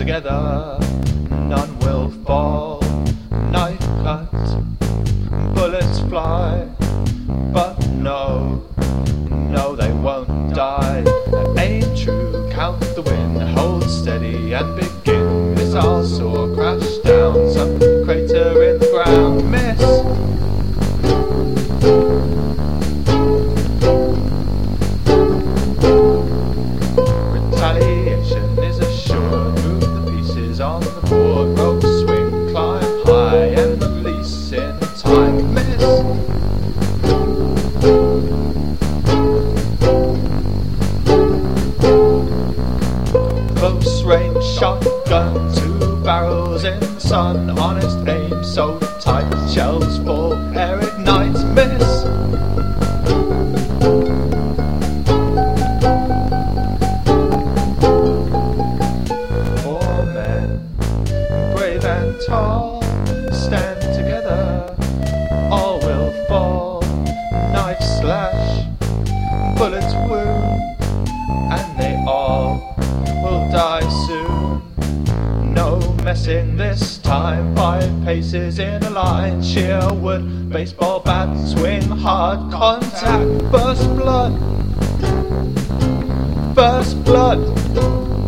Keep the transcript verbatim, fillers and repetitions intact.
together, none will fall. Knife cut, bullets fly, but no, no they won't die. Aim true, count the wind, hold steady and begin. Missile saw crash down, some crater in the ground. Miss! Retaliation is assured, move the pieces on the board. Rope swing, climb high and release in time. Miss! Close range shotgun, two barrels in the sun. Honest aim so tight, shells fall, air ignites. Miss! Four men, brave and tall, stand together, all will fall. Knife slash, bullets wound, and they all will die soon. No messing this time, five paces in a line. Sheer wood, baseball bat, swing hard, contact. First blood, first blood.